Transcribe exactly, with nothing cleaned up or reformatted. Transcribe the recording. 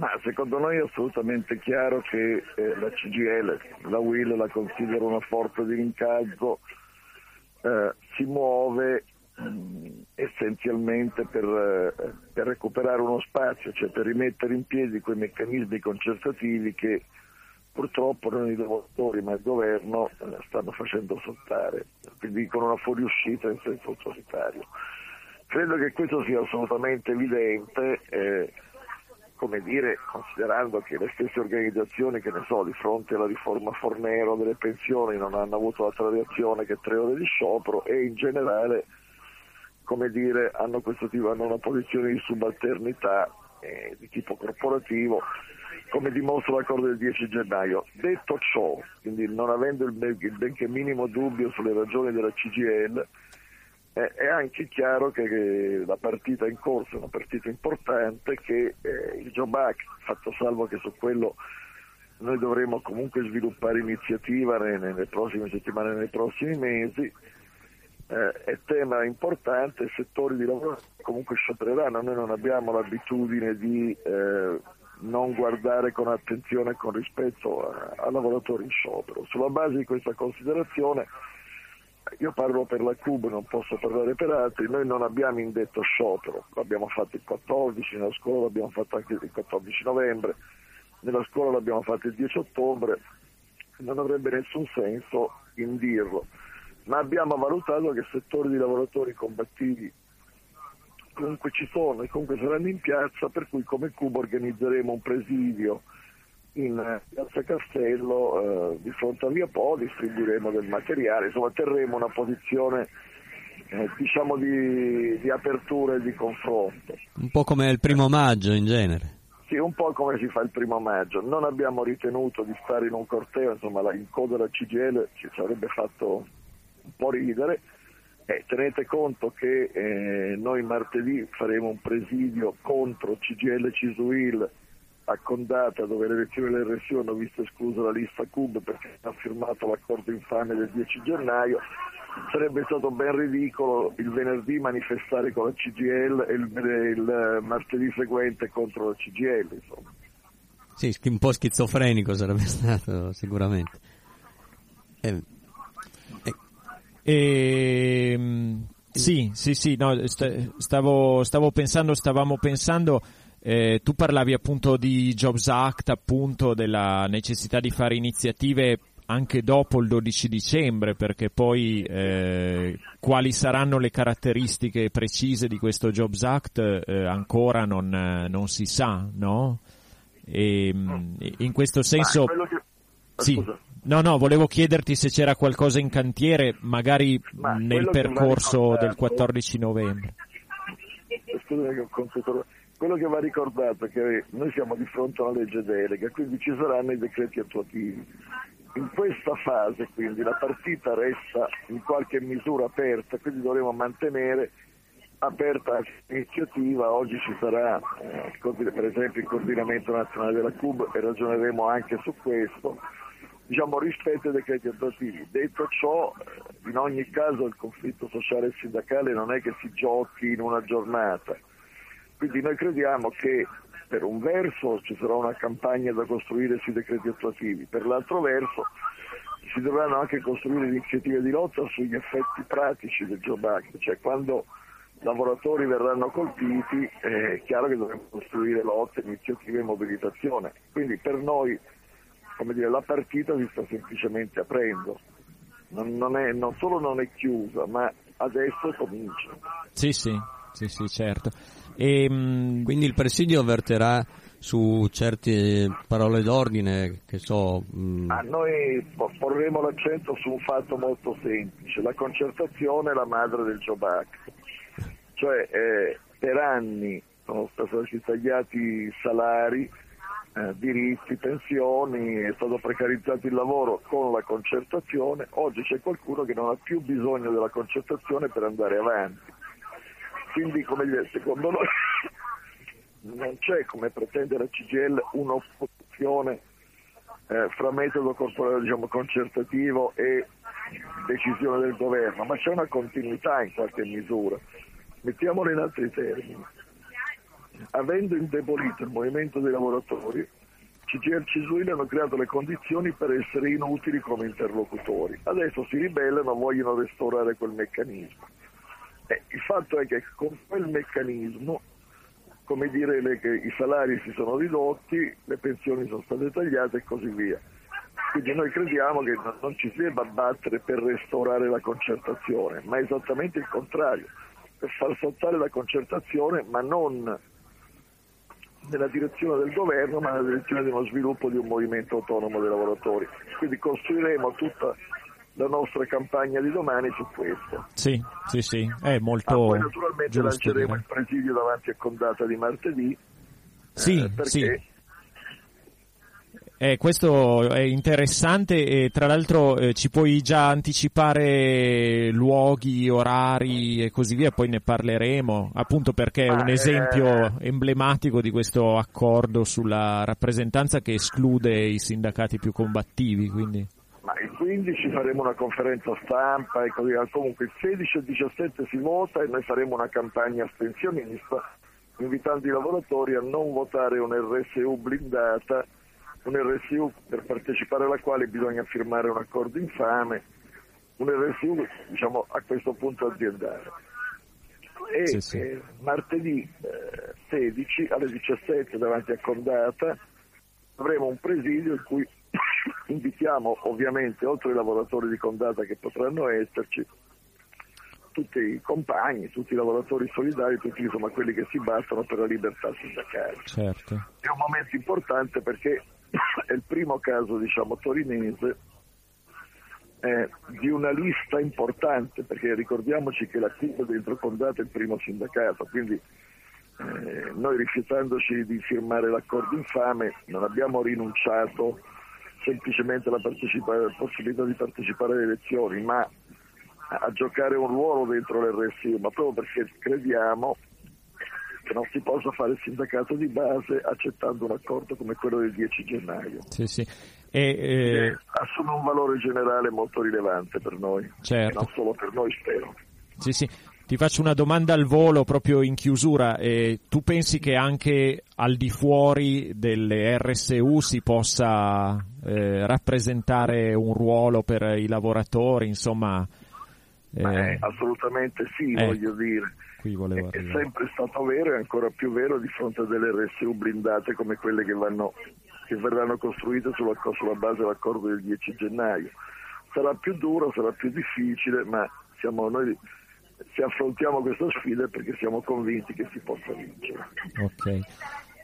Ma secondo noi è assolutamente chiaro che eh, la C G I L, la U I L la considera una forza di rincalzo, eh, si muove mh, essenzialmente per, eh, per recuperare uno spazio, cioè per rimettere in piedi quei meccanismi concertativi che purtroppo non i lavoratori ma il governo eh, stanno facendo saltare, quindi con una fuoriuscita in senso autoritario. Credo che questo sia assolutamente evidente, eh, come dire, considerando che le stesse organizzazioni, che ne so, di fronte alla riforma Fornero delle pensioni non hanno avuto altra reazione che tre ore di sciopero e in generale, come dire, hanno questo tipo, hanno una posizione di subalternità eh, di tipo corporativo, come dimostra l'accordo del dieci gennaio. Detto ciò, quindi non avendo il, ben, il benché minimo dubbio sulle ragioni della C G I L, eh, è anche chiaro che, che la partita in corso è una partita importante, che eh, il Job Act, fatto salvo che su quello noi dovremo comunque sviluppare iniziativa nelle, nelle prossime settimane, nei prossimi mesi, eh, è tema importante, settori di lavoro comunque sciopereranno, noi non abbiamo l'abitudine di eh, non guardare con attenzione e con rispetto a, a lavoratori in sciopero. Sulla base di questa considerazione, io parlo per la C U B, non posso parlare per altri, noi non abbiamo indetto sciopero, l'abbiamo fatto il quattordici, nella scuola l'abbiamo fatto anche il quattordici novembre, nella scuola l'abbiamo fatto il dieci ottobre, non avrebbe nessun senso indirlo, ma abbiamo valutato che settori di lavoratori combattivi comunque ci sono e comunque saranno in piazza, per cui come C U B organizzeremo un presidio in piazza Castello, eh, di fronte a Via Po, distribuiremo del materiale, insomma terremo una posizione eh, diciamo di, di apertura e di confronto. Un po' come il primo maggio in genere. Sì, un po' come si fa il primo maggio. Non abbiamo ritenuto di stare in un corteo, insomma la, in coda alla C G I L ci sarebbe fatto un po' ridere. Eh, tenete conto che eh, noi martedì faremo un presidio contro C G I L e C I S U I L a Condata, dove le elezioni dell'R S U hanno visto esclusa la lista C U B perché ha firmato l'accordo infame del dieci gennaio. Sarebbe stato ben ridicolo il venerdì manifestare con la C G I L e il, il martedì seguente contro la C G I L, insomma. Sì, un po' schizofrenico sarebbe stato sicuramente. Eh, eh. E, sì, sì, sì, no, stavo, stavo pensando, stavamo pensando, eh, tu parlavi appunto di Jobs Act, appunto della necessità di fare iniziative anche dopo il dodici dicembre, perché poi eh, quali saranno le caratteristiche precise di questo Jobs Act eh, ancora non, non si sa, no? E, in questo senso, che... sì. No, no, volevo chiederti se c'era qualcosa in cantiere, magari Ma nel percorso del quattordici novembre. Scusami che ho consultato. Quello che va ricordato è che noi siamo di fronte a una legge delega, quindi ci saranno i decreti attuativi. In questa fase, quindi, la partita resta in qualche misura aperta, quindi dovremo mantenere aperta l'iniziativa. Oggi ci sarà, eh, per esempio, il coordinamento nazionale della C U B e ragioneremo anche su questo. Diciamo rispetto ai decreti attuativi. Detto ciò, in ogni caso il conflitto sociale e sindacale non è che si giochi in una giornata, quindi noi crediamo che per un verso ci sarà una campagna da costruire sui decreti attuativi, per l'altro verso si dovranno anche costruire iniziative di lotta sugli effetti pratici del Job Act, cioè quando lavoratori verranno colpiti è chiaro che dovremo costruire lotte, iniziative e mobilitazione, quindi per noi, come dire, la partita si sta semplicemente aprendo, non, non, è, non solo non è chiusa, ma adesso comincia. Sì, sì, sì, sì, certo. E, mh... quindi il presidio verterà su certe parole d'ordine, che so... Mh... Ah, noi porremo l'accento su un fatto molto semplice: la concertazione è la madre del Job Act, cioè eh, per anni sono stati tagliati salari, Eh, diritti, pensioni, è stato precarizzato il lavoro con la concertazione. Oggi c'è qualcuno che non ha più bisogno della concertazione per andare avanti, quindi come dire, secondo noi non c'è, come pretende la C G I L, un'opposizione eh, fra metodo corporale, diciamo, concertativo e decisione del governo, ma c'è una continuità in qualche misura, mettiamolo in altri termini. avendo indebolito il movimento dei lavoratori, C G I L, C I S U I L hanno creato le condizioni per essere inutili come interlocutori. Adesso si ribellano, vogliono restaurare quel meccanismo. Eh, il fatto è che con quel meccanismo, come dire, le, che i salari si sono ridotti, le pensioni sono state tagliate e così via. Quindi noi crediamo che non ci si debba battere per restaurare la concertazione, ma esattamente il contrario, per far saltare la concertazione, ma non nella direzione del governo, ma nella direzione di uno sviluppo di un movimento autonomo dei lavoratori. Quindi costruiremo tutta la nostra campagna di domani su questo. Sì, sì, sì, è molto ah, poi naturalmente giusto, lanceremo direi. il presidio davanti a Condata di martedì. Sì, eh, perché sì. Eh, questo è interessante e tra l'altro eh, ci puoi già anticipare luoghi, orari e così via, poi ne parleremo, appunto perché è ah, un esempio eh... emblematico di questo accordo sulla rappresentanza che esclude i sindacati più combattivi, quindi... Ma il quindici faremo una conferenza stampa e così via. Comunque il sedici e il diciassette si vota e noi faremo una campagna astensionista invitando i lavoratori a non votare un R S U blindata, un R S U per partecipare alla quale bisogna firmare un accordo infame, un R S U diciamo a questo punto aziendale. E sì, sì. Eh, martedì eh, sedici alle diciassette davanti a Condata avremo un presidio in cui invitiamo ovviamente, oltre ai lavoratori di Condata che potranno esserci, tutti i compagni, tutti i lavoratori solidari, tutti insomma quelli che si battono per la libertà sindacale. Certo. È un momento importante perché è il primo caso, diciamo, torinese eh, di una lista importante, perché ricordiamoci che la C I L dentro Condata è il primo sindacato, quindi eh, noi rifiutandoci di firmare l'accordo infame non abbiamo rinunciato semplicemente alla possibilità di partecipare alle elezioni, ma a giocare un ruolo dentro l'R S U, ma proprio perché crediamo che non si possa fare il sindacato di base accettando un accordo come quello del dieci gennaio. Sì, sì. E, eh... assume un valore generale molto rilevante per noi, certo. non solo per noi, spero. Sì, sì. Ti faccio una domanda al volo proprio in chiusura. Eh, tu pensi che anche al di fuori delle R S U si possa eh, rappresentare un ruolo per i lavoratori, insomma? Eh, eh, assolutamente sì, eh, voglio dire. Qui volevo è, è sempre stato vero e ancora più vero di fronte a delle R S U blindate come quelle che, vanno, che verranno costruite sulla, sulla base dell'accordo del dieci gennaio. Sarà più duro, sarà più difficile, ma siamo noi... se affrontiamo questa sfida è perché siamo convinti che si possa vincere. Ok.